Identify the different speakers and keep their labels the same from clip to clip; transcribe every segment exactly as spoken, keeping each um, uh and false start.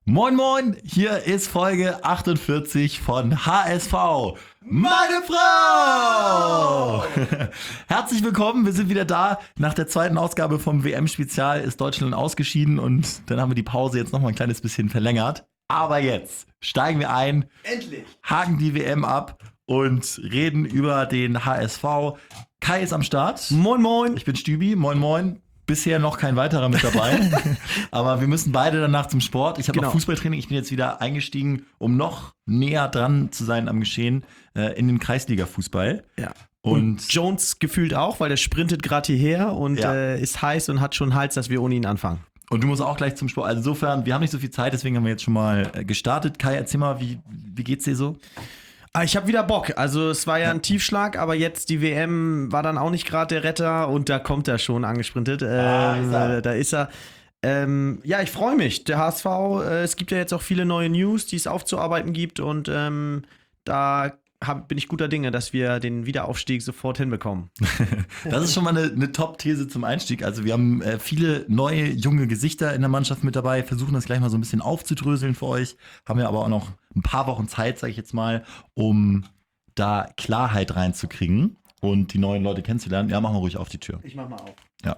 Speaker 1: Moin Moin, hier ist Folge achtundvierzig von H S V. Meine Frau! Herzlich willkommen, wir sind wieder da. Nach der zweiten Ausgabe vom W M-Spezial ist Deutschland ausgeschieden und dann haben wir die Pause jetzt noch mal ein kleines bisschen verlängert. Aber jetzt steigen wir ein,
Speaker 2: endlich
Speaker 1: haken die W M ab und reden über den H S V. Kai ist am Start.
Speaker 2: Moin Moin.
Speaker 1: Ich bin Stübi, moin moin. Bisher noch kein weiterer mit dabei, aber wir müssen beide danach zum Sport. Ich habe
Speaker 2: Genau.
Speaker 1: noch Fußballtraining, ich bin jetzt wieder eingestiegen, um noch näher dran zu sein am Geschehen äh, in den Kreisliga-Fußball.
Speaker 2: Ja.
Speaker 1: Und,
Speaker 2: Und Jones gefühlt auch, weil der sprintet gerade hierher und
Speaker 1: Ja.
Speaker 2: äh, ist heiß und hat schon Hals, dass wir ohne ihn anfangen.
Speaker 1: und du musst auch gleich zum Sport. Also insofern, wir haben nicht so viel Zeit, deswegen haben wir jetzt schon mal äh, gestartet. Kai, erzähl mal, wie, wie geht's dir so?
Speaker 2: Ah, ich habe wieder Bock. Also es war ja ein Tiefschlag, aber jetzt die W M war dann auch nicht gerade der Retter und da kommt er schon angesprintet. Ähm,
Speaker 1: Ah, ist er.
Speaker 2: Da ist er. Ähm, ja, ich freue mich. Der H S V, äh, es gibt ja jetzt auch viele neue News, die es aufzuarbeiten gibt und ähm, da hab, bin ich guter Dinge, dass wir den Wiederaufstieg sofort hinbekommen.
Speaker 1: Das ist schon mal eine, eine Top-These zum Einstieg. Also wir haben äh, viele neue, junge Gesichter in der Mannschaft mit dabei, versuchen das gleich mal so ein bisschen aufzudröseln für euch, haben ja aber auch noch ein paar Wochen Zeit, sage ich jetzt mal, um da Klarheit reinzukriegen und die neuen Leute kennenzulernen. Ja, machen wir ruhig auf die Tür.
Speaker 2: Ich mach mal auf.
Speaker 1: Ja.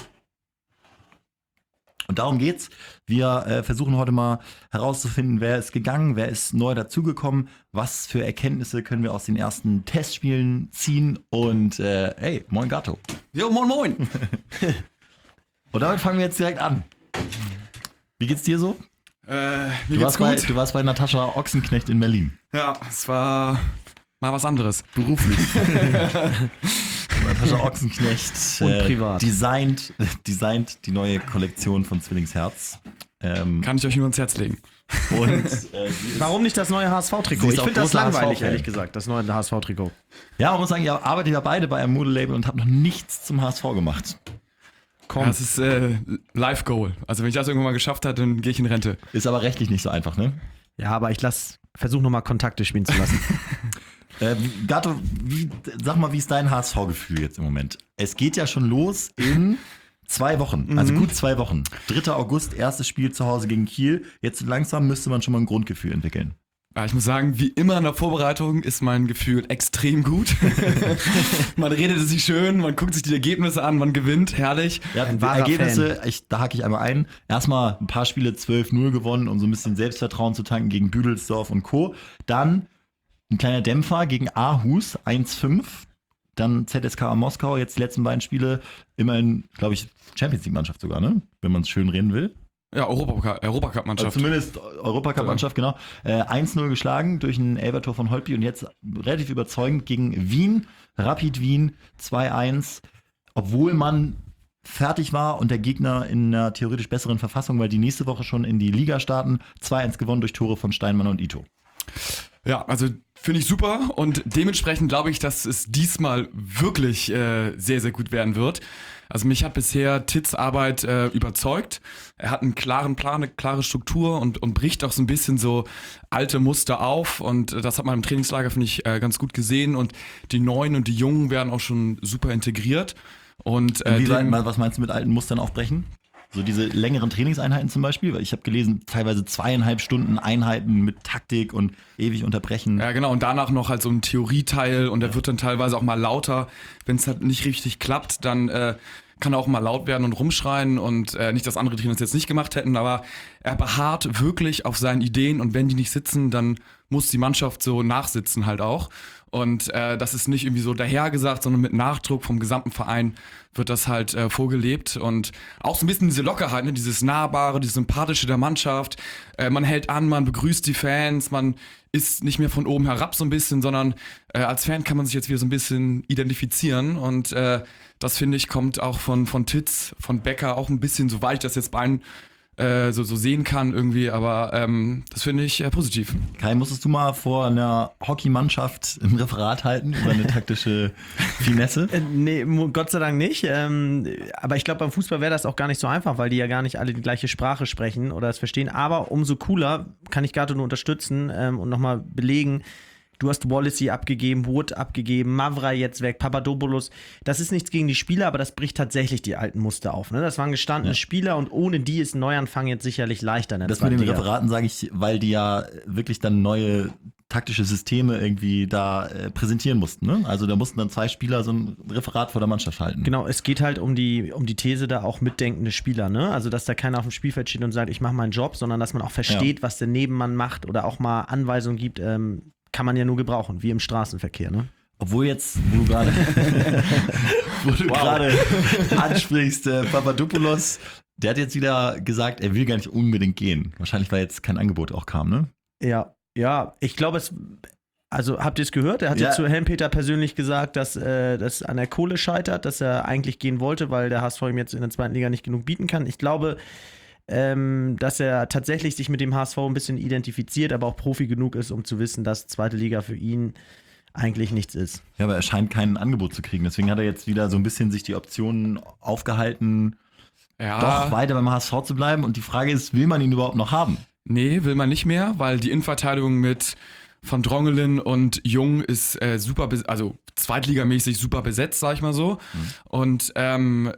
Speaker 1: Und darum geht's. Wir äh, versuchen heute mal herauszufinden, wer ist gegangen, wer ist neu dazugekommen, was für Erkenntnisse können wir aus den ersten Testspielen ziehen und äh, hey, moin Gato.
Speaker 3: Jo, moin moin.
Speaker 1: Und damit fangen wir jetzt direkt an. Wie geht's dir so?
Speaker 3: Äh, mir
Speaker 1: Du
Speaker 3: geht's
Speaker 1: warst, bei,
Speaker 3: gut.
Speaker 1: du warst bei Natascha Ochsenknecht in Berlin.
Speaker 3: Ja, es war mal was anderes.
Speaker 1: Beruflich. Natascha Ochsenknecht
Speaker 2: Und privat.
Speaker 1: designt, designt die neue Kollektion von Zwillingsherz. Ähm,
Speaker 3: Kann ich euch nur ans Herz legen.
Speaker 1: und äh, sie ist,
Speaker 2: Warum nicht das neue H S V-Trikot?
Speaker 1: Sie ist
Speaker 2: Ich
Speaker 1: auch
Speaker 2: finde das
Speaker 1: großer
Speaker 2: langweilig,
Speaker 1: H S V-Fan.
Speaker 2: ehrlich gesagt, das neue H S V-Trikot.
Speaker 1: ja, man muss sagen, ihr arbeitet ja beide bei einem Modelabel und habt noch nichts zum H S V gemacht.
Speaker 2: Komm.
Speaker 3: Das ist äh, Life Goal. Also wenn ich das irgendwann mal geschafft habe, dann gehe ich in Rente.
Speaker 1: Ist aber rechtlich nicht so einfach, ne?
Speaker 2: Ja, aber ich lass, versuche nochmal Kontakte spielen zu lassen.
Speaker 1: Äh, Gato, wie, sag mal, wie ist dein H S V-Gefühl jetzt im Moment? Es geht ja schon los in zwei Wochen, also gut zwei Wochen. dritter August, erstes Spiel zu Hause gegen Kiel. Jetzt langsam müsste man schon mal ein Grundgefühl entwickeln.
Speaker 3: Ja, ich muss sagen, wie immer in der Vorbereitung ist mein Gefühl extrem gut. Man redet sich schön, man guckt sich die Ergebnisse an, man gewinnt, herrlich.
Speaker 1: Ja,
Speaker 2: Ein
Speaker 1: die
Speaker 2: wahrer
Speaker 1: Ergebnisse, ich, da hake ich einmal ein. Erstmal ein paar Spiele zwölf null gewonnen, um so ein bisschen Selbstvertrauen zu tanken gegen Büdelsdorf und Co. Dann ein kleiner Dämpfer gegen Aarhus, eins fünf. Dann Z S K A Moskau, jetzt die letzten beiden Spiele. Immerhin, glaube ich, Champions League-Mannschaft sogar, ne? Wenn man es schön reden will.
Speaker 3: Ja, Europacup-
Speaker 1: Also
Speaker 3: Europacup-Mannschaft.
Speaker 1: zumindest Europacup-Mannschaft, genau. Äh, eins null geschlagen durch ein Elbertor von Holtby und jetzt relativ überzeugend gegen Wien, Rapid Wien, zwei eins. Obwohl man fertig war und der Gegner in einer theoretisch besseren Verfassung, weil die nächste Woche schon in die Liga starten. zwei eins gewonnen durch Tore von Steinmann und Ito.
Speaker 3: Ja, also finde ich super und dementsprechend glaube ich, dass es diesmal wirklich äh, sehr, sehr gut werden wird. Also mich hat bisher Tits Arbeit äh, überzeugt. Er hat einen klaren Plan, eine klare Struktur und, und bricht auch so ein bisschen so alte Muster auf und äh, das hat man im Trainingslager, finde ich, äh, ganz gut gesehen und die Neuen und die Jungen werden auch schon super integriert. Und äh,
Speaker 1: Wie
Speaker 3: dem-
Speaker 1: weit, was meinst du mit alten Mustern aufbrechen? So diese längeren Trainingseinheiten zum Beispiel, weil ich habe gelesen, teilweise zweieinhalb Stunden Einheiten mit Taktik und ewig unterbrechen.
Speaker 3: Ja, genau. Und danach noch halt so ein Theorieteil und der wird dann teilweise auch mal lauter. Wenn es halt nicht richtig klappt, dann äh, kann er auch mal laut werden und rumschreien und äh, nicht, dass andere Trainer das jetzt nicht gemacht hätten, aber er beharrt wirklich auf seinen Ideen und wenn die nicht sitzen, dann muss die Mannschaft so nachsitzen halt auch. Und äh, das ist nicht irgendwie so dahergesagt, sondern mit Nachdruck vom gesamten Verein wird das halt äh, vorgelebt. Und auch so ein bisschen diese Lockerheit, ne? Dieses Nahbare, dieses Sympathische der Mannschaft. Äh, man hält an, man begrüßt die Fans, man ist nicht mehr von oben herab so ein bisschen, sondern äh, als Fan kann man sich jetzt wieder so ein bisschen identifizieren. Und äh, das, finde ich, kommt auch von, von Titz, von Becker auch ein bisschen, soweit ich das jetzt bei einem äh, so, so sehen kann irgendwie. Aber ähm, das finde ich äh, positiv.
Speaker 1: Kai, musstest du mal vor einer Hockeymannschaft ein Referat halten über eine taktische Finesse?
Speaker 2: Äh, nee, mu- Gott sei Dank nicht. Ähm, aber ich glaube, beim Fußball wäre das auch gar nicht so einfach, weil die ja gar nicht alle die gleiche Sprache sprechen oder es verstehen. Aber umso cooler kann ich Gato nur unterstützen ähm, und nochmal belegen, Du hast Wallacey abgegeben, Wood abgegeben, Mavra jetzt weg, Papadopoulos. Das ist nichts gegen die Spieler, aber das bricht tatsächlich die alten Muster auf. Ne? Das waren gestandene ja. Spieler und ohne die ist ein Neuanfang jetzt sicherlich leichter in der
Speaker 1: Das mit den Referaten sage ich, weil die ja wirklich dann neue taktische Systeme irgendwie da äh, präsentieren mussten. Ne? Also da mussten dann zwei Spieler so ein Referat vor der Mannschaft halten.
Speaker 2: Genau, es geht halt um die, um die These da auch mitdenkende Spieler. Ne? Also dass da keiner auf dem Spielfeld steht und sagt, ich mache meinen Job, sondern dass man auch versteht, ja. was der Nebenmann macht oder auch mal Anweisungen gibt, ähm, kann man ja nur gebrauchen, wie im Straßenverkehr. Ne?
Speaker 1: Obwohl jetzt, wo du gerade wo du gerade ansprichst, äh, Papadopoulos, der hat jetzt wieder gesagt, er will gar nicht unbedingt gehen. Wahrscheinlich, weil jetzt kein Angebot auch kam, ne?
Speaker 2: Ja. Ja, ich glaube, es, also habt ihr es gehört? Er hat ja. zu Helmpeter persönlich gesagt, dass äh, das an der Kohle scheitert, dass er eigentlich gehen wollte, weil der H S V ihm jetzt in der zweiten Liga nicht genug bieten kann. Ich glaube, ähm, dass er tatsächlich sich mit dem H S V ein bisschen identifiziert, aber auch Profi genug ist, um zu wissen, dass zweite Liga für ihn eigentlich nichts ist.
Speaker 1: Ja, aber er scheint kein Angebot zu kriegen. Deswegen hat er jetzt wieder so ein bisschen sich die Optionen aufgehalten, ja. doch weiter beim H S V zu bleiben. Und die Frage ist, will man ihn überhaupt noch haben?
Speaker 3: Nee, will man nicht mehr, weil die Innenverteidigung mit Van Drongelen und Jung ist äh, super, bes- also zweitligamäßig super besetzt, sag ich mal so. Mhm. Und ähm,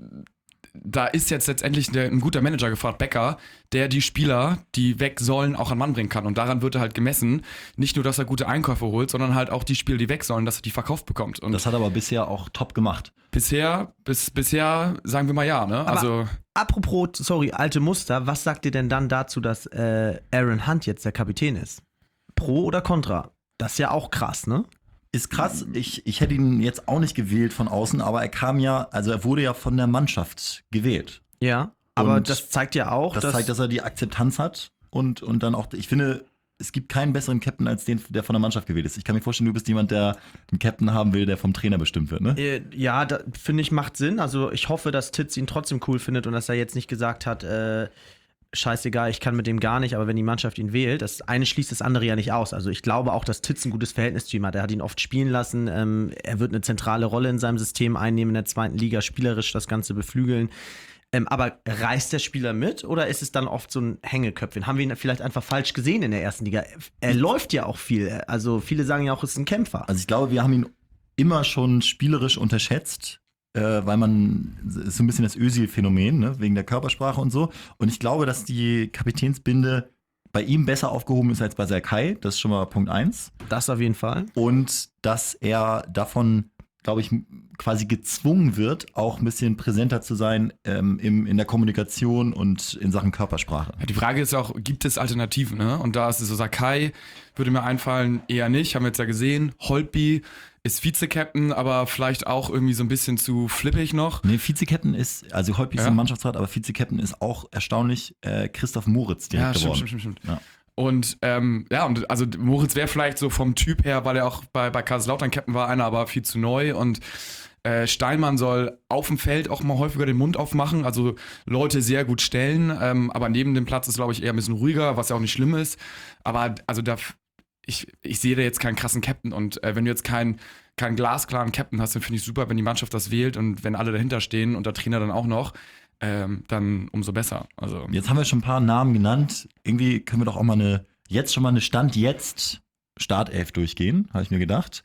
Speaker 3: da ist jetzt letztendlich der, ein guter Manager gefragt, Becker, der die Spieler, die weg sollen, auch an Mann bringen kann. Und daran wird er halt gemessen. Nicht nur, dass er gute Einkäufe holt, sondern halt auch die Spieler, die weg sollen, dass er die verkauft bekommt. Und
Speaker 1: das hat er aber bisher auch top gemacht.
Speaker 3: Bisher, bis, bisher sagen wir mal ja, ne?
Speaker 2: Aber
Speaker 3: also
Speaker 2: apropos, sorry, alte Muster, was sagt ihr denn dann dazu, dass äh, Aaron Hunt jetzt der Kapitän ist? Pro oder contra? Das ist ja auch krass, ne?
Speaker 1: Ist krass. Ich, ich hätte ihn jetzt auch nicht gewählt von außen, aber er kam ja, also er wurde ja von der Mannschaft gewählt.
Speaker 2: Ja, aber und das zeigt ja auch,
Speaker 1: das
Speaker 2: dass
Speaker 1: zeigt, dass er die Akzeptanz hat und, und dann auch, ich finde, es gibt keinen besseren Captain als den, der von der Mannschaft gewählt ist. Ich kann mir vorstellen, du bist jemand, der einen Captain haben will, der vom Trainer bestimmt wird, ne?
Speaker 2: Äh, ja, da, finde ich, macht Sinn. Also ich hoffe, dass Titz ihn trotzdem cool findet und dass er jetzt nicht gesagt hat, äh, scheißegal, ich kann mit dem gar nicht, aber wenn die Mannschaft ihn wählt, das eine schließt das andere ja nicht aus. Also ich glaube auch, dass Titz ein gutes Verhältnis zu ihm hat. Er hat ihn oft spielen lassen, ähm, er wird eine zentrale Rolle in seinem System einnehmen, in der zweiten Liga spielerisch das Ganze beflügeln. Ähm, aber reißt der Spieler mit oder ist es dann oft so ein Hängeköpfchen? Haben wir ihn vielleicht einfach falsch gesehen in der ersten Liga? Er läuft ja auch viel. Also viele sagen ja auch, es ist ein Kämpfer.
Speaker 1: Also ich glaube, wir haben ihn immer schon spielerisch unterschätzt, äh, weil man, ist so ein bisschen das Özil-Phänomen, ne? Wegen der Körpersprache und so. Und ich glaube, dass die Kapitänsbinde bei ihm besser aufgehoben ist als bei Serkai. Das ist schon mal Punkt eins.
Speaker 2: Das auf jeden Fall.
Speaker 1: Und dass er davon, glaube ich, quasi gezwungen wird, auch ein bisschen präsenter zu sein ähm, im, in der Kommunikation und in Sachen Körpersprache.
Speaker 3: Ja, die Frage ist auch, gibt es Alternativen? Ne? Und da ist es so, Sakai würde mir einfallen, eher nicht, haben wir jetzt ja gesehen. Holtby ist Vize-Captain, aber vielleicht auch irgendwie so ein bisschen zu flippig noch.
Speaker 1: Nee, Vize-Captain ist, also Holtby ist
Speaker 3: ja.
Speaker 1: im Mannschaftsrat, aber Vize-Captain ist auch erstaunlich äh, Christoph Moritz direkt
Speaker 3: ja,
Speaker 1: geworden.
Speaker 3: Stimmt, stimmt, stimmt.
Speaker 1: Ja.
Speaker 3: Und ähm, ja, und also Moritz wäre vielleicht so vom Typ her, weil er auch bei, bei Kaiserslautern Captain war, einer aber viel zu neu. Und äh, Steinmann soll auf dem Feld auch mal häufiger den Mund aufmachen, also Leute sehr gut stellen. Ähm, aber neben dem Platz ist, glaube ich, eher ein bisschen ruhiger, was ja auch nicht schlimm ist. Aber also da, ich, ich sehe da jetzt keinen krassen Captain. Und äh, wenn du jetzt keinen keinen glasklaren Captain hast, dann finde ich super, wenn die Mannschaft das wählt und wenn alle dahinter stehen und der Trainer dann auch noch. Ähm, dann umso besser. Also
Speaker 1: jetzt haben wir schon ein paar Namen genannt. Irgendwie können wir doch auch mal eine, jetzt schon mal eine Stand-Jetzt Startelf durchgehen, habe ich mir gedacht.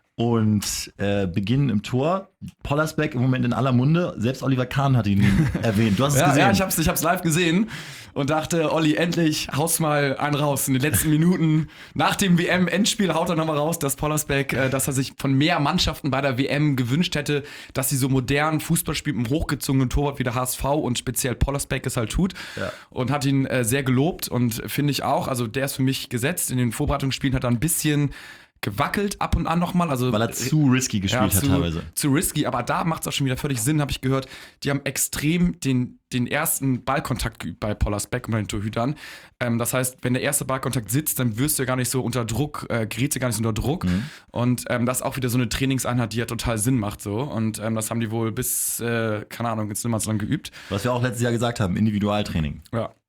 Speaker 1: Und äh, beginnen im Tor. Pollersbeck im Moment in aller Munde. Selbst Oliver Kahn hat ihn erwähnt. Du hast es
Speaker 3: ja,
Speaker 1: gesehen.
Speaker 3: Ja, ich hab's, ich hab's live gesehen und dachte, Olli, endlich haust mal einen raus. In den letzten Minuten nach dem W M-Endspiel haut er nochmal raus, dass Pollersbeck, äh, dass er sich von mehr Mannschaften bei der W M gewünscht hätte, dass sie so modernen Fußball spielen, mit einem hochgezogenen Torwart wie der H S V und speziell Pollersbeck es halt tut. Ja. Und hat ihn äh, sehr gelobt und finde ich auch, also der ist für mich gesetzt. In den Vorbereitungsspielen hat er ein bisschen gewackelt ab und an nochmal. Also,
Speaker 1: weil er zu risky gespielt
Speaker 3: ja,
Speaker 1: hat
Speaker 3: zu,
Speaker 1: teilweise.
Speaker 3: Zu risky, aber da macht es auch schon wieder völlig Sinn, habe ich gehört. Die haben extrem den, den ersten Ballkontakt geübt bei Pollersbeck und bei den Torhütern. Ähm, das heißt, wenn der erste Ballkontakt sitzt, dann wirst du ja gar nicht so unter Druck, äh, gerätst du gar nicht so unter Druck. Mhm. Und ähm, das ist auch wieder so eine Trainingseinheit, die ja total Sinn macht. So. Und ähm, das haben die wohl bis, äh, keine Ahnung, jetzt nicht mal so lange geübt.
Speaker 1: Was wir auch letztes Jahr gesagt haben, Individualtraining.
Speaker 3: Ja.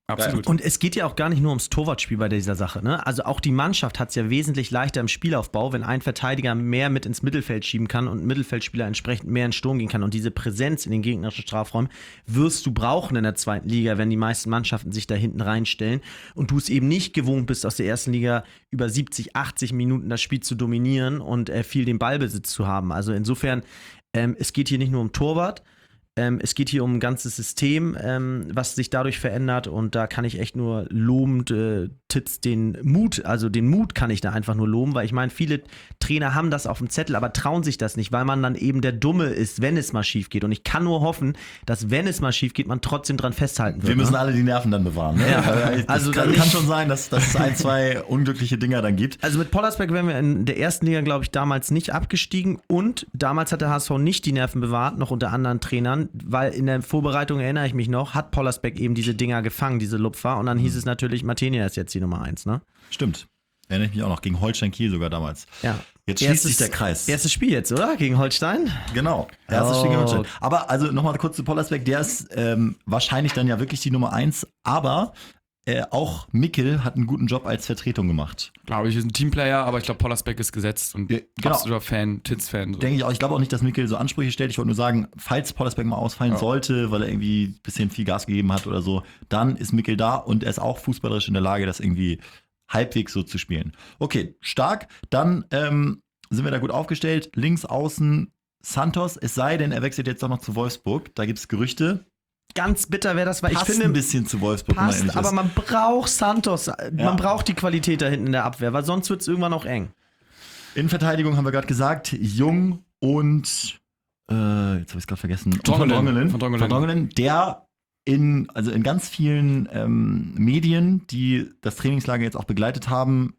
Speaker 3: Absolut.
Speaker 2: Und es geht ja auch gar nicht nur ums Torwartspiel bei dieser Sache. Ne? Also auch die Mannschaft hat es ja wesentlich leichter im Spielaufbau, wenn ein Verteidiger mehr mit ins Mittelfeld schieben kann und ein Mittelfeldspieler entsprechend mehr in den Sturm gehen kann. Und diese Präsenz in den gegnerischen Strafräumen wirst du brauchen in der zweiten Liga, wenn die meisten Mannschaften sich da hinten reinstellen und du es eben nicht gewohnt bist, aus der ersten Liga über siebzig, achtzig Minuten das Spiel zu dominieren und äh, viel den Ballbesitz zu haben. Also insofern, ähm, es geht hier nicht nur um Torwart, Ähm, es geht hier um ein ganzes System, ähm, was sich dadurch verändert und da kann ich echt nur lobend äh, Titz den Mut, also den Mut kann ich da einfach nur loben, weil ich meine, viele Trainer haben das auf dem Zettel, aber trauen sich das nicht, weil man dann eben der Dumme ist, wenn es mal schief geht. Und ich kann nur hoffen, dass wenn es mal schief geht, man trotzdem dran festhalten wird.
Speaker 1: Wir müssen
Speaker 2: ne?
Speaker 1: alle die Nerven dann bewahren. Ne?
Speaker 2: Ja.
Speaker 1: Das
Speaker 2: Also
Speaker 1: kann,
Speaker 2: dann
Speaker 1: kann schon sein, dass, dass es ein, zwei unglückliche Dinger dann gibt.
Speaker 2: Also mit Pollersbeck wären wir in der ersten Liga, glaube ich, damals nicht abgestiegen und damals hat der H S V nicht die Nerven bewahrt, noch unter anderen Trainern, weil in der Vorbereitung, erinnere ich mich noch, hat Pollersbeck eben diese Dinger gefangen, diese Lupfer und dann hieß es natürlich, Martinia ist jetzt die Nummer eins, ne?
Speaker 1: Stimmt. Erinnere ich mich auch noch, gegen Holstein Kiel sogar damals.
Speaker 2: Ja.
Speaker 1: Jetzt schließt sich der Kreis.
Speaker 2: Erstes Spiel jetzt, oder? Gegen Holstein?
Speaker 1: Genau, erstes
Speaker 2: Oh.
Speaker 1: Spiel gegen Holstein. Aber also nochmal kurz zu Pollersbeck, der ist ähm, wahrscheinlich dann ja wirklich die Nummer eins, aber äh, auch Mikkel hat einen guten Job als Vertretung gemacht.
Speaker 3: Glaube ich, ist ein Teamplayer, aber ich glaube, Pollersbeck ist gesetzt und
Speaker 1: Ja, genau.
Speaker 3: absoluter Fan, Titz-Fan. So.
Speaker 1: Denke ich auch. Ich glaube auch nicht, dass Mikkel so Ansprüche stellt. Ich wollte nur sagen, falls Pollersbeck mal ausfallen
Speaker 3: Ja.
Speaker 1: sollte, weil er irgendwie ein bisschen viel Gas gegeben hat oder so, dann ist Mikkel da und er ist auch fußballerisch in der Lage, das irgendwie halbwegs so zu spielen. Okay, stark. Dann ähm, sind wir da gut aufgestellt. Links außen Santos, es sei denn, er wechselt jetzt doch noch zu Wolfsburg. Da gibt es Gerüchte.
Speaker 2: Ganz bitter wäre das, weil
Speaker 1: Passt
Speaker 2: ich finde,
Speaker 1: ein bisschen zu Wolfsburg, wenn man
Speaker 2: passt,
Speaker 1: ehrlich
Speaker 2: aber
Speaker 1: ist.
Speaker 2: man braucht Santos,
Speaker 1: Ja.
Speaker 2: man braucht die Qualität da hinten in der Abwehr, weil sonst wird es irgendwann auch eng.
Speaker 1: Innenverteidigung haben wir gerade gesagt, Jung und äh, jetzt habe ich es gerade vergessen. Und
Speaker 3: Drongelen.
Speaker 1: Von Drongelen.
Speaker 3: Von Drongelen.
Speaker 1: Von Drongelen, der in, also in ganz vielen ähm, Medien, die das Trainingslager jetzt auch begleitet haben,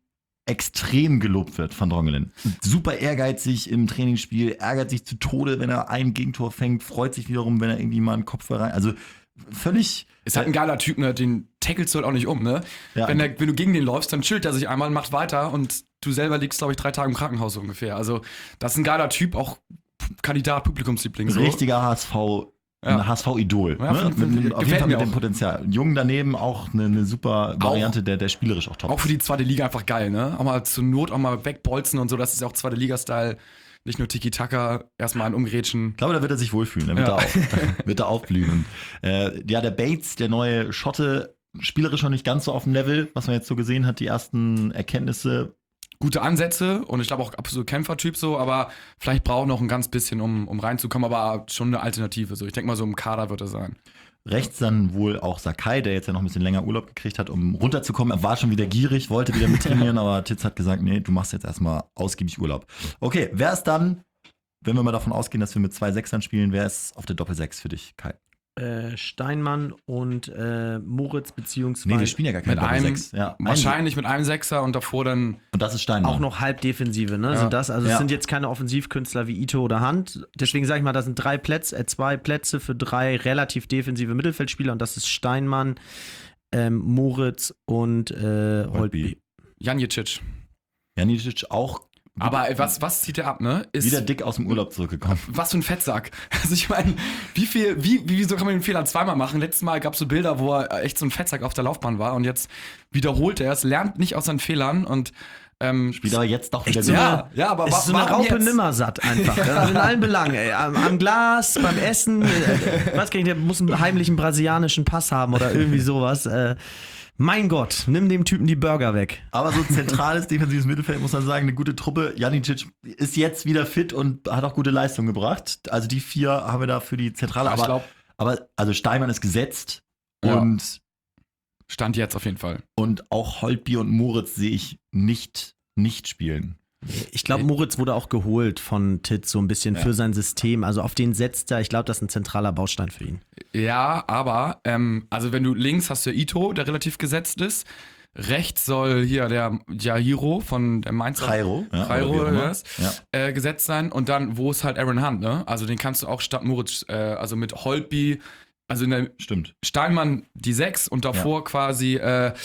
Speaker 1: extrem gelobt wird von Drongelen. Super ehrgeizig im Trainingsspiel, ärgert sich zu Tode, wenn er ein Gegentor fängt, freut sich wiederum, wenn er irgendwie mal einen Kopf rein. Also völlig.
Speaker 3: Ist halt ein geiler Typ, ne? Den tackelst du halt auch nicht um, ne?
Speaker 1: Ja.
Speaker 3: Wenn, der, wenn du gegen den läufst, dann chillt er sich einmal, macht weiter und du selber liegst, glaube ich, drei Tage im Krankenhaus so ungefähr. Also, das ist ein geiler Typ, auch Kandidat, Publikumsliebling. So.
Speaker 1: Richtiger H S V,
Speaker 3: Ja.
Speaker 1: ein H S V-Idol.
Speaker 3: Ja,
Speaker 1: ne?
Speaker 3: find-
Speaker 1: mit,
Speaker 3: find-
Speaker 1: mit, auf jeden
Speaker 3: gefällt
Speaker 1: Fall
Speaker 3: mir
Speaker 1: mit dem
Speaker 3: auch.
Speaker 1: Potenzial. Jung daneben auch eine, eine super Variante, der, der spielerisch auch top
Speaker 3: Auch für die zweite Liga einfach geil, ne? Auch mal zur Not auch mal wegbolzen und so, das ist ja auch zweite Liga-Style. Nicht nur Tiki-Taka, erstmal ein Umgrätschen.
Speaker 1: Ich glaube, da wird er sich wohlfühlen. Da wird,
Speaker 3: Ja.
Speaker 1: er, auch, wird er aufblühen. Und, äh, ja, der Bates, der neue Schotte, spielerisch noch nicht ganz so auf dem Level, was man jetzt so gesehen hat, die ersten Erkenntnisse.
Speaker 3: Gute Ansätze und ich glaube auch absolut Kämpfertyp so, aber vielleicht braucht noch ein ganz bisschen, um, um reinzukommen, aber schon eine Alternative. So. Ich denke mal, so im Kader wird er sein.
Speaker 1: Rechts dann wohl auch Sakai, der jetzt ja noch ein bisschen länger Urlaub gekriegt hat, um runterzukommen. Er war schon wieder gierig, wollte wieder mittrainieren, aber Titz hat gesagt, nee, du machst jetzt erstmal ausgiebig Urlaub. Okay, wer ist dann, wenn wir mal davon ausgehen, dass wir mit zwei Sechsern spielen, wer ist auf der Doppel-Sechs für dich, Kai?
Speaker 2: Äh, Steinmann und äh, Moritz beziehungsweise
Speaker 1: Nee, wir spielen ja gar keine
Speaker 3: Mit einem,
Speaker 1: Doppel-Sechs. Ja,
Speaker 3: wahrscheinlich mit einem Sechser und davor dann.
Speaker 1: Und das ist Steinmann.
Speaker 2: auch noch Halbdefensive, ne?
Speaker 3: Ja.
Speaker 2: Sind das? Also es
Speaker 1: Ja.
Speaker 2: sind jetzt keine Offensivkünstler wie Ito oder Hand. Deswegen sage ich mal, das sind drei Plätze, äh, zwei Plätze für drei relativ defensive Mittelfeldspieler und das ist Steinmann, ähm, Moritz und äh, Holtby.
Speaker 3: Janicic.
Speaker 1: Janicic auch
Speaker 3: Aber ey, was, was zieht er ab, ne? Ist
Speaker 1: wieder dick aus dem Urlaub zurückgekommen.
Speaker 3: was für ein Fettsack. Also ich meine, wie viel, wie, wieso kann man den Fehler zweimal machen? Letztes Mal gab es so Bilder, wo er echt so ein Fettsack auf der Laufbahn war und jetzt wiederholt er es, lernt nicht aus seinen Fehlern und ähm,
Speaker 1: Spielt aber jetzt doch wieder
Speaker 2: so
Speaker 1: gut.
Speaker 3: ja, ja, aber
Speaker 2: Es
Speaker 3: wa
Speaker 2: ist so eine
Speaker 3: warum
Speaker 2: Raupe
Speaker 3: jetzt?
Speaker 2: nimmersatt einfach. Ja. In allen Belangen. Ey. Am, am Glas, beim Essen. Äh, weiß gar nicht, der muss einen heimlichen brasilianischen Pass haben oder irgendwie sowas. Äh, mein Gott, nimm dem Typen die Burger weg.
Speaker 1: Aber so zentrales defensives Mittelfeld, muss man sagen, eine gute Truppe. Janicic ist jetzt wieder fit und hat auch gute Leistung gebracht. Also die vier haben wir da für die Zentrale.
Speaker 3: Ja, ich
Speaker 1: aber,
Speaker 3: glaub-
Speaker 1: aber also Steinmann ist gesetzt
Speaker 3: Ja.
Speaker 1: und,
Speaker 3: Stand jetzt auf jeden Fall.
Speaker 1: und auch Holtby und Moritz sehe ich nicht, nicht spielen.
Speaker 2: Ich glaube, Moritz wurde auch geholt von Titz so ein bisschen
Speaker 1: Ja.
Speaker 2: für sein System. Also auf den setzt er. Ich glaube, das ist ein zentraler Baustein für ihn.
Speaker 3: Ja, aber, ähm, also wenn du links hast du Ito, der relativ gesetzt ist. Rechts soll hier der Jahiro von der Mainzer
Speaker 1: Jairo, ja,
Speaker 3: Jairo,
Speaker 1: oder wie auch immer.
Speaker 3: yes,
Speaker 1: Ja.
Speaker 3: äh, gesetzt sein. Und dann, wo ist halt Aaron Hunt, ne? Also den kannst du auch statt Moritz, äh, also mit Holtby, also in der
Speaker 1: Stimmt.
Speaker 3: Steinmann die sechs und davor quasi äh,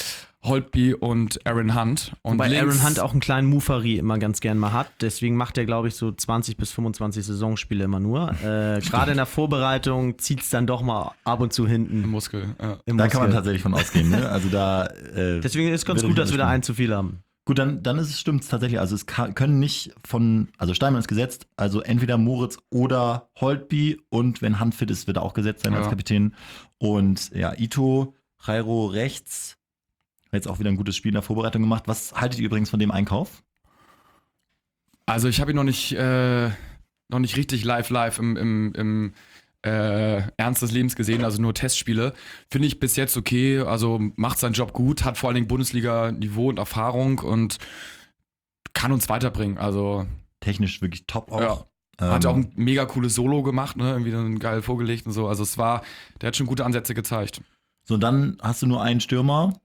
Speaker 3: Holtby und Aaron Hunt. Und
Speaker 2: Wobei
Speaker 3: links,
Speaker 2: Aaron Hunt auch einen kleinen Mufari immer ganz gern mal hat. Deswegen macht er, glaube ich, so zwanzig bis fünfundzwanzig Saisonspiele immer nur. Äh, Gerade in der Vorbereitung zieht es dann doch mal ab und zu hinten.
Speaker 3: Muskel. Ja.
Speaker 2: im
Speaker 1: Da
Speaker 2: Muskel.
Speaker 1: kann man tatsächlich von ausgehen. Ne? Also da, äh,
Speaker 2: Deswegen ist ganz
Speaker 1: würde
Speaker 2: gut,
Speaker 1: ich
Speaker 2: dass wir da einen zu viel haben.
Speaker 1: Gut, dann, dann ist es stimmt tatsächlich. Also es kann, können nicht von, also Steinmann ist gesetzt, also entweder Moritz oder Holtby und wenn Hunt fit ist, wird er auch gesetzt sein
Speaker 3: Ja.
Speaker 1: als Kapitän. Und ja, Ito, Jairo rechts, hat jetzt auch wieder ein gutes Spiel in der Vorbereitung gemacht. Was haltet ihr übrigens von dem Einkauf?
Speaker 3: Also ich habe ihn noch nicht, äh, noch nicht richtig live live im, im, im äh, Ernst des Lebens gesehen, also nur Testspiele. Finde ich bis jetzt okay, also macht seinen Job gut, hat vor allen Dingen Bundesliga-Niveau und Erfahrung und kann uns weiterbringen. Also
Speaker 1: Technisch wirklich top auch.
Speaker 3: ja.
Speaker 1: Ähm,
Speaker 3: Hat ja auch ein mega cooles Solo gemacht, ne? Irgendwie dann geil vorgelegt und so. Also es war, der hat schon gute Ansätze gezeigt.
Speaker 1: So, dann hast du nur einen Stürmer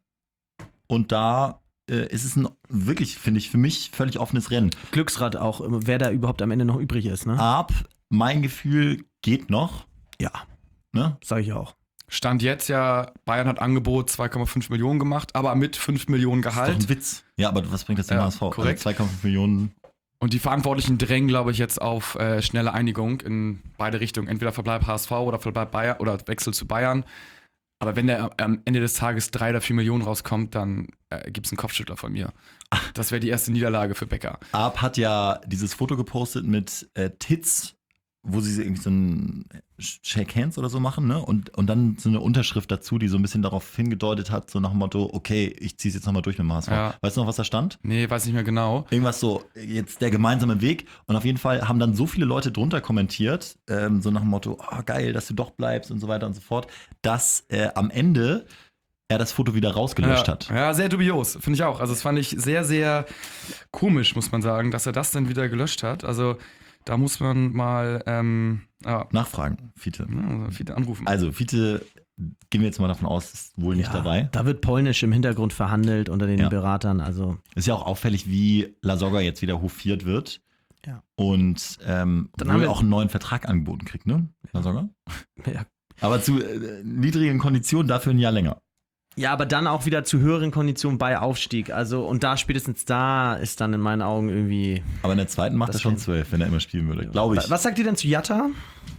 Speaker 1: und da äh, ist es ein wirklich, finde ich, für mich völlig offenes Rennen.
Speaker 2: Glücksrad auch, wer da überhaupt am Ende noch übrig ist, ne?
Speaker 1: Ab, mein Gefühl geht noch.
Speaker 2: Ja,
Speaker 1: Ne?
Speaker 2: sag ich auch.
Speaker 3: Stand jetzt ja, Bayern hat Angebot zwei Komma fünf Millionen gemacht, aber mit fünf Millionen
Speaker 1: Ist doch
Speaker 3: Gehalt.
Speaker 1: ein Witz. Ja, aber was bringt das dem
Speaker 3: Ja,
Speaker 1: H S V?
Speaker 3: korrekt.
Speaker 1: Also zwei Komma fünf Millionen.
Speaker 3: Und die Verantwortlichen drängen, glaube ich, jetzt auf äh, schnelle Einigung in beide Richtungen. Entweder Verbleib H S V oder Verbleib Bayern oder Wechsel zu Bayern. Aber wenn der am Ende des Tages drei oder vier Millionen rauskommt, dann äh, gibt es einen Kopfschüttler von mir. Das wäre die erste Niederlage für Becker.
Speaker 1: Arp hat ja dieses Foto gepostet mit äh, Tits, wo sie irgendwie so ein Shake Hands oder so machen, ne? Und, und dann so eine Unterschrift dazu, die so ein bisschen darauf hingedeutet hat, so nach dem Motto, okay, ich zieh's jetzt nochmal durch mit dem H S V.
Speaker 3: Ja.
Speaker 1: Weißt du noch, was da stand?
Speaker 3: Nee, weiß nicht mehr genau.
Speaker 1: Irgendwas so, jetzt der gemeinsame Weg. Und auf jeden Fall haben dann so viele Leute drunter kommentiert, ähm, so nach dem Motto, oh, geil, dass du doch bleibst und so weiter und so fort, dass äh, am Ende er das Foto wieder rausgelöscht
Speaker 3: ja,
Speaker 1: hat.
Speaker 3: Ja, sehr dubios, finde ich auch. Also das fand ich sehr, sehr komisch, muss man sagen, dass er das dann wieder gelöscht hat. Also da muss man mal ähm, ja,
Speaker 1: Nachfragen, Fiete.
Speaker 3: ja, viele anrufen.
Speaker 1: Also, Fiete, gehen wir jetzt mal davon aus, ist wohl nicht
Speaker 2: ja,
Speaker 1: dabei.
Speaker 2: Da wird polnisch im Hintergrund verhandelt unter den
Speaker 1: Ja.
Speaker 2: Beratern. Also
Speaker 1: Ist ja auch auffällig, wie Lasogga jetzt wieder hofiert wird.
Speaker 2: Ja.
Speaker 1: Und ähm,
Speaker 2: Dann
Speaker 1: wohl
Speaker 2: haben wir-
Speaker 1: auch einen neuen Vertrag angeboten kriegt, ne? Lasogga?
Speaker 2: ja.
Speaker 1: Aber zu äh, niedrigen Konditionen, dafür ein Jahr länger.
Speaker 2: ja, aber dann auch wieder zu höheren Konditionen bei Aufstieg. Also und da spätestens da ist dann in meinen Augen irgendwie.
Speaker 1: Aber in der zweiten macht
Speaker 2: Das
Speaker 1: er schon
Speaker 2: wär-
Speaker 1: zwölf, wenn er immer spielen würde. Glaube ich.
Speaker 2: Was sagt ihr denn zu Jatta?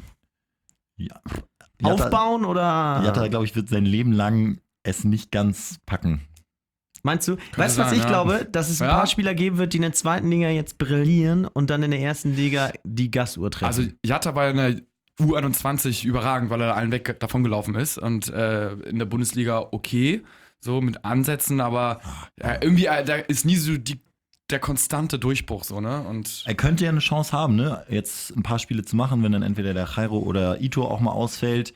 Speaker 1: Ja.
Speaker 2: Aufbauen oder?
Speaker 1: Jatta, glaube ich, wird sein Leben lang es nicht ganz packen.
Speaker 2: Meinst du? Weißt du, was
Speaker 3: sein,
Speaker 2: ich
Speaker 3: ja.
Speaker 2: glaube? Dass es ein
Speaker 3: Ja.
Speaker 2: paar Spieler geben wird, die in der zweiten Liga jetzt brillieren und dann in der ersten Liga die Gasuhr treffen.
Speaker 3: Also Jatta war in der U einundzwanzig überragend, weil er allen weg davon gelaufen ist und äh, in der Bundesliga okay, so mit Ansätzen, aber ja, irgendwie äh, da ist nie so die, der konstante Durchbruch so, ne? Und
Speaker 1: Er könnte ja eine Chance haben, ne? Jetzt ein paar Spiele zu machen, wenn dann entweder der Jairo oder Ito auch mal ausfällt.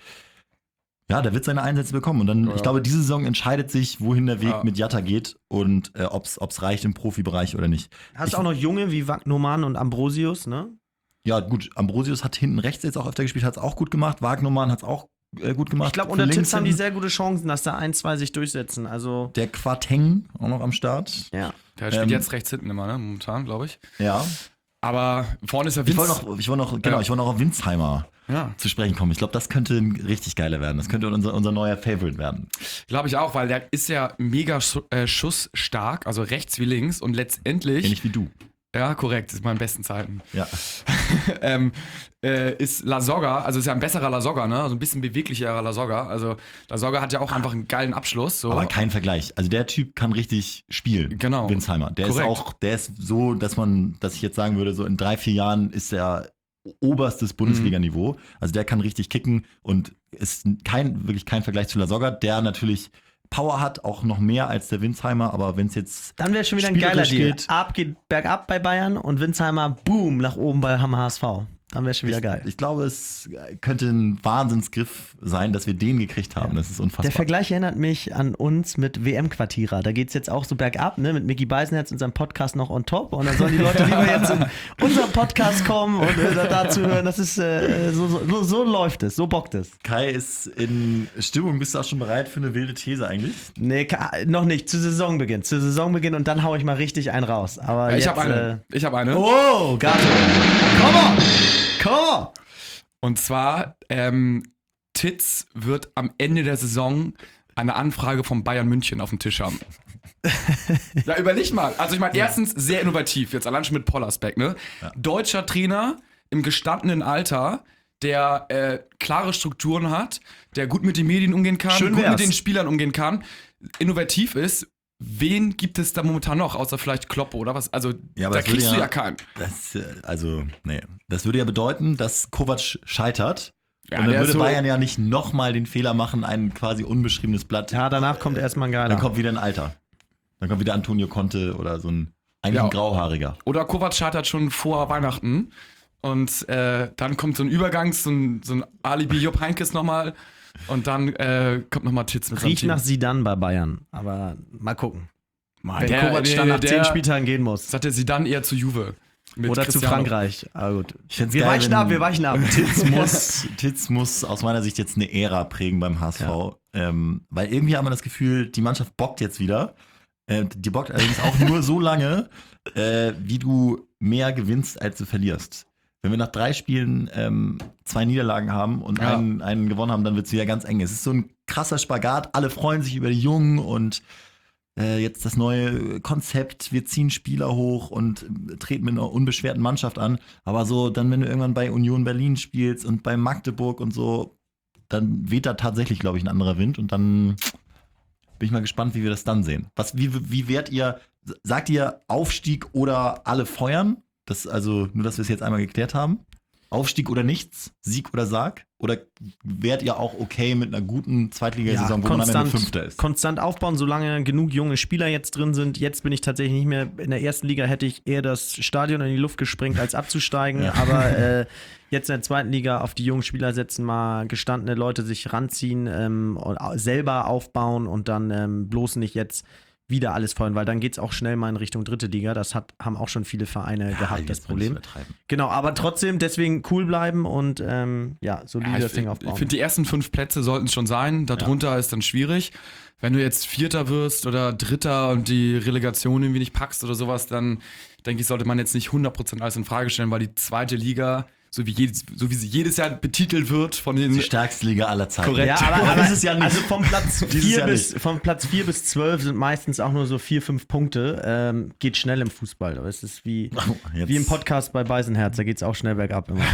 Speaker 1: Ja, der wird seine Einsätze bekommen. Und dann,
Speaker 3: Ja.
Speaker 1: ich glaube, diese Saison entscheidet sich, wohin der Weg
Speaker 3: Ja.
Speaker 1: mit Jatta geht und äh, ob es reicht im Profibereich oder nicht.
Speaker 2: Hast
Speaker 1: ich-
Speaker 2: auch noch Junge wie Wagnoman und Ambrosius, ne?
Speaker 1: Ja, gut, Ambrosius hat hinten rechts jetzt auch öfter gespielt, hat es auch gut gemacht. Wagnermann hat es auch äh, gut gemacht.
Speaker 2: Ich glaube,
Speaker 1: Für
Speaker 2: unter
Speaker 1: links
Speaker 2: Tipps haben die
Speaker 1: hinten
Speaker 2: sehr gute Chancen, dass da ein, zwei sich durchsetzen. Also,
Speaker 1: Der Quateng auch noch am Start.
Speaker 2: ja.
Speaker 3: der spielt
Speaker 1: Ähm,
Speaker 3: jetzt rechts hinten immer, ne? Momentan, glaube ich.
Speaker 1: Ja.
Speaker 3: Aber vorne ist er
Speaker 1: Ich
Speaker 3: Vince.
Speaker 1: wollte noch, ich wollte noch, genau,
Speaker 3: Ja.
Speaker 1: ich wollte noch auf Winsheimer
Speaker 3: Ja,
Speaker 1: zu sprechen kommen. Ich glaube, das könnte ein richtig geiler werden. Das könnte unser, unser neuer Favorite werden.
Speaker 3: glaube ich auch, weil der ist ja mega schu äh, schussstark, also rechts wie links und letztendlich,
Speaker 1: Ähnlich wie du.
Speaker 3: ja korrekt, ist meinen besten Zeiten.
Speaker 1: Ja.
Speaker 3: ähm, äh, ist Lasogga, also ist ja ein besserer Lasogga, ne? Also ein bisschen beweglicherer Lasogga. Also Lasogga hat ja auch einfach einen geilen Abschluss. So.
Speaker 1: Aber kein Vergleich. Also der Typ kann richtig spielen.
Speaker 3: Genau.
Speaker 1: Winsheimer. Der
Speaker 3: Korrekt.
Speaker 1: ist auch, der ist so, dass man, dass ich jetzt sagen würde, so in drei, vier Jahren ist er oberstes Bundesliga-Niveau. Also der kann richtig kicken und ist kein, wirklich kein Vergleich zu Lasogga, der natürlich Power hat, auch noch mehr als der Winsheimer, aber wenn es jetzt
Speaker 2: Dann wäre schon wieder ein geiler
Speaker 1: spielerisch
Speaker 2: Deal.
Speaker 1: geht-
Speaker 2: Ab geht bergab bei Bayern und Winsheimer, boom, nach oben bei H S V. Dann wäre schon wieder
Speaker 1: ich,
Speaker 2: geil.
Speaker 1: ich glaube, es könnte ein Wahnsinnsgriff sein, dass wir den gekriegt haben. Das ist unfassbar.
Speaker 2: Der Vergleich erinnert mich an uns mit W M-Quartierer. Da geht es jetzt auch so bergab, ne? Mit Micky Beisenherz und seinem Podcast noch on top. Und dann sollen die Leute lieber jetzt in unseren Podcast kommen und äh, dazu hören. Das ist, äh, so, so, so läuft es, so bockt es.
Speaker 1: Kai ist in Stimmung. Bist du auch schon bereit für eine wilde These eigentlich?
Speaker 2: Nee, ka- noch nicht. Zu Saisonbeginn. Zu Saisonbeginn und dann hau ich mal richtig einen raus. Aber
Speaker 3: Ja, ich
Speaker 2: jetzt,
Speaker 3: habe eine. Ich habe eine.
Speaker 2: Äh, oh, Gato. Come on! Come on!
Speaker 3: Und zwar, ähm, Titz wird am Ende der Saison eine Anfrage von Bayern München auf dem Tisch haben. Ja, überleg mal. Also ich meine, erstens sehr innovativ, jetzt allein schon mit Pollersbeck, ne?
Speaker 1: Ja.
Speaker 3: Deutscher Trainer im gestandenen Alter, der äh, klare Strukturen hat, der gut mit den Medien umgehen kann,
Speaker 2: Schön
Speaker 3: gut
Speaker 2: wär's.
Speaker 3: mit den Spielern umgehen kann, innovativ ist. Wen gibt es da momentan noch, außer vielleicht Kloppe oder was? Also
Speaker 1: Ja, aber
Speaker 3: da
Speaker 1: das würde
Speaker 3: kriegst du
Speaker 1: ja-
Speaker 3: ja keinen.
Speaker 1: Das, äh, also, nee. Das würde ja bedeuten, dass Kovac scheitert.
Speaker 3: Ja,
Speaker 1: und dann
Speaker 3: der
Speaker 1: würde
Speaker 3: ist so-
Speaker 1: Bayern ja nicht nochmal den Fehler machen, ein quasi unbeschriebenes Blatt.
Speaker 2: Ja, danach kommt erstmal ein geiler.
Speaker 1: Dann kommt wieder ein Alter. Dann kommt wieder Antonio Conte oder so ein, eigentlich
Speaker 3: Ja.
Speaker 1: ein Grauhaariger.
Speaker 3: Oder Kovac scheitert schon vor Weihnachten. Und äh, dann kommt so ein Übergang, so ein, so ein Alibi Jupp Heynckes nochmal. Und dann äh, kommt nochmal Titz mit seinem
Speaker 2: Riecht
Speaker 3: Team.
Speaker 2: nach Zidane bei Bayern. Aber mal gucken. Wenn
Speaker 3: Der-
Speaker 2: Kovac
Speaker 3: der-
Speaker 2: dann nach
Speaker 3: der-
Speaker 2: zehn Spieltagen gehen muss.
Speaker 3: Das hat er sie dann eher zu Juve. Mit
Speaker 2: Oder zu
Speaker 3: Cristiano.
Speaker 2: Frankreich. Aber gut.
Speaker 1: Ich find's
Speaker 2: Wir
Speaker 1: geil,
Speaker 2: weichen
Speaker 1: wenn-
Speaker 2: ab, wir weichen ab.
Speaker 1: Titz muss, Titz muss aus meiner Sicht jetzt eine Ära prägen beim H S V. Ähm, weil irgendwie haben wir das Gefühl, die Mannschaft bockt jetzt wieder. Äh, die bockt allerdings auch nur so lange, äh, wie du mehr gewinnst, als du verlierst. Wenn wir nach drei Spielen ähm, zwei Niederlagen haben und
Speaker 3: Ja.
Speaker 1: einen, einen gewonnen haben, dann wird es wieder ganz eng. Es ist so ein krasser Spagat. Alle freuen sich über die Jungen und äh, jetzt das neue Konzept. Wir ziehen Spieler hoch und äh, treten mit einer unbeschwerten Mannschaft an. Aber so, dann, wenn du irgendwann bei Union Berlin spielst und bei Magdeburg und so, dann weht da tatsächlich, glaube ich, ein anderer Wind. Und dann bin ich mal gespannt, wie wir das dann sehen. Was, wie, wie wärt ihr, sagt ihr Aufstieg oder alle feuern? Das, also, nur, dass wir es jetzt einmal geklärt haben. Aufstieg oder nichts? Sieg oder Sarg? Oder wärt ihr auch okay mit einer guten Zweitligasaison, wo man am Ende Fünfter ist?
Speaker 2: Konstant aufbauen, solange genug junge Spieler jetzt drin sind. Jetzt bin ich tatsächlich nicht mehr, in der ersten Liga hätte ich eher das Stadion in die Luft gesprengt, als abzusteigen.
Speaker 1: Ja.
Speaker 2: Aber äh, jetzt in der zweiten Liga auf die jungen Spieler setzen, mal gestandene Leute sich ranziehen, ähm, und au- selber aufbauen und dann ähm, bloß nicht jetzt wieder alles feuern, weil dann geht es auch schnell mal in Richtung dritte Liga. Das hat, haben auch schon viele Vereine gehabt, das
Speaker 1: jetzt will ich
Speaker 2: Problem.
Speaker 1: übertreiben.
Speaker 2: Genau, aber trotzdem deswegen cool bleiben und ähm, ja, solide
Speaker 3: Ja,
Speaker 2: das
Speaker 3: ich
Speaker 2: Ding
Speaker 3: finde,
Speaker 2: aufbauen.
Speaker 3: find, die ersten fünf Plätze sollten es schon sein. Darunter ist dann schwierig. Wenn du jetzt Vierter wirst oder Dritter und die Relegation irgendwie nicht packst oder sowas, dann denke ich, sollte man jetzt nicht hundert Prozent alles in Frage stellen, weil die zweite Liga, so wie, jedes, so wie sie jedes Jahr betitelt wird von den.
Speaker 1: Die stärkste Liga aller Zeiten.
Speaker 3: Korrekt.
Speaker 2: Ja, aber,
Speaker 1: Aber
Speaker 2: aber
Speaker 1: das ist ja nicht.
Speaker 2: Also vom Platz
Speaker 1: Dieses
Speaker 2: vier
Speaker 1: Jahr
Speaker 2: bis, vom Platz vier bis zwölf sind meistens auch nur so vier, fünf Punkte. Ähm, geht schnell im Fußball. Aber es ist wie,
Speaker 1: Oh, jetzt-
Speaker 2: wie im Podcast bei Beisenherz, da geht es auch schnell bergab immer.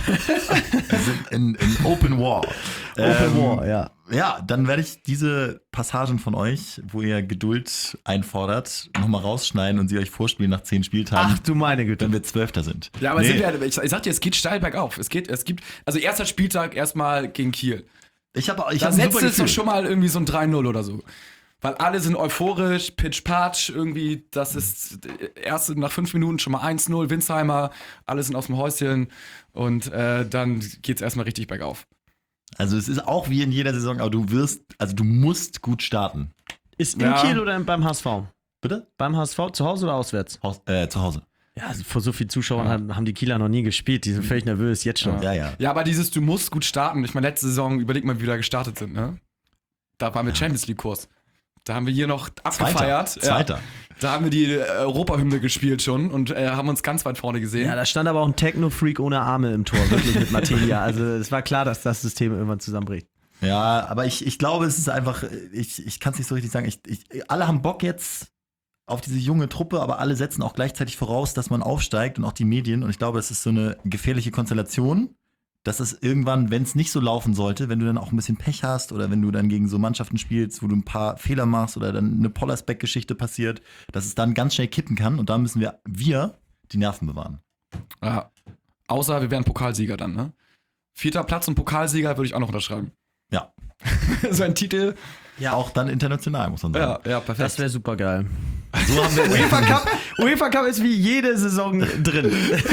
Speaker 1: Wir sind in, in Open War.
Speaker 2: Open
Speaker 1: Ähm,
Speaker 2: War, ja.
Speaker 1: Ja, dann werde ich diese Passagen von euch, wo ihr Geduld einfordert, nochmal rausschneiden und sie euch vorspielen nach zehn Spieltagen,
Speaker 2: Ach du meine Güte.
Speaker 1: wenn wir Zwölfter sind.
Speaker 3: Ja, aber
Speaker 1: Nee,
Speaker 3: sind wir, ich, ich sag dir, es geht steil bergauf. Es geht, es gibt, also erster Spieltag erstmal gegen Kiel.
Speaker 1: ich habe ich
Speaker 3: Da
Speaker 1: hab ein super
Speaker 3: setzt es
Speaker 1: Gefühl.
Speaker 3: doch schon mal irgendwie so ein drei null oder so. Weil alle sind euphorisch, Pitch-Patch, irgendwie, das ist erst nach fünf Minuten schon mal eins null, Winsheimer, alle sind aus dem Häuschen und äh, dann geht's erstmal richtig bergauf.
Speaker 1: Also es ist auch wie in jeder Saison, aber du wirst, also du musst gut starten.
Speaker 2: Ist in
Speaker 3: Ja.
Speaker 2: Kiel oder beim H S V?
Speaker 1: Bitte?
Speaker 2: Beim H S V zu Hause oder auswärts?
Speaker 1: Haus, äh, zu Hause.
Speaker 2: Ja, also vor so vielen Zuschauern
Speaker 3: Ja.
Speaker 2: haben, haben die Kieler noch nie gespielt. Die sind völlig nervös, jetzt schon.
Speaker 1: Ja, ja.
Speaker 3: Ja, aber dieses, du musst gut starten. Ich meine, letzte Saison, überleg mal, wie wir da gestartet sind, ne? Da waren wir Champions League-Kurs. Da haben wir hier noch abgefeiert.
Speaker 1: Zweiter. Zweiter.
Speaker 3: Ja. Da haben wir die äh, Europahymne gespielt schon und äh, haben uns ganz weit vorne gesehen.
Speaker 2: Ja, da stand aber auch ein Techno-Freak ohne Arme im Tor, wirklich mit Materia. Also es war klar, dass das System irgendwann zusammenbricht.
Speaker 1: Ja, aber ich, ich glaube, es ist einfach, ich, ich kann es nicht so richtig sagen. Ich, ich, alle haben Bock jetzt auf diese junge Truppe, aber alle setzen auch gleichzeitig voraus, dass man aufsteigt und auch die Medien. Und ich glaube, es ist so eine gefährliche Konstellation, dass es irgendwann, wenn es nicht so laufen sollte, wenn du dann auch ein bisschen Pech hast oder wenn du dann gegen so Mannschaften spielst, wo du ein paar Fehler machst oder dann eine Pollersbeck-Geschichte passiert, dass es dann ganz schnell kippen kann. Und da müssen wir, wir die Nerven bewahren.
Speaker 3: Ja. Außer wir wären Pokalsieger dann, ne? Vierter Platz und Pokalsieger würde ich auch noch unterschreiben.
Speaker 1: Ja.
Speaker 3: So ein Titel.
Speaker 1: Ja, auch dann international, muss man sagen.
Speaker 3: Ja, ja, perfekt.
Speaker 2: Das wäre super geil.
Speaker 1: So haben wir
Speaker 2: UEFA Cup, UEFA Cup ist wie jede Saison drin.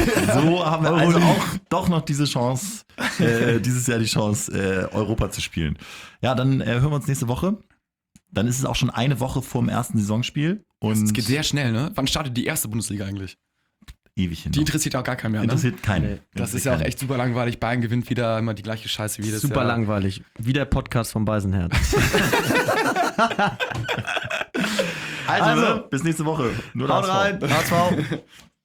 Speaker 1: So haben wir also auch doch noch diese Chance, äh, dieses Jahr die Chance, äh, Europa zu spielen. Ja, dann äh, hören wir uns nächste Woche. Dann ist es auch schon eine Woche vor dem ersten Saisonspiel. Und
Speaker 3: Es geht sehr schnell, ne? Wann startet die erste Bundesliga eigentlich?
Speaker 1: ewig hin.
Speaker 3: Die interessiert auch gar keinen mehr, ne?
Speaker 1: interessiert keinen.
Speaker 2: Nee,
Speaker 3: Das ist ja auch echt super langweilig. Bayern gewinnt wieder immer die gleiche Scheiße wie jedes
Speaker 2: Super
Speaker 3: Jahr.
Speaker 2: langweilig. Wie der Podcast von Beisenherz.
Speaker 1: Also,
Speaker 2: Also,
Speaker 1: bis nächste Woche. Nur
Speaker 2: Haut rein. H S V.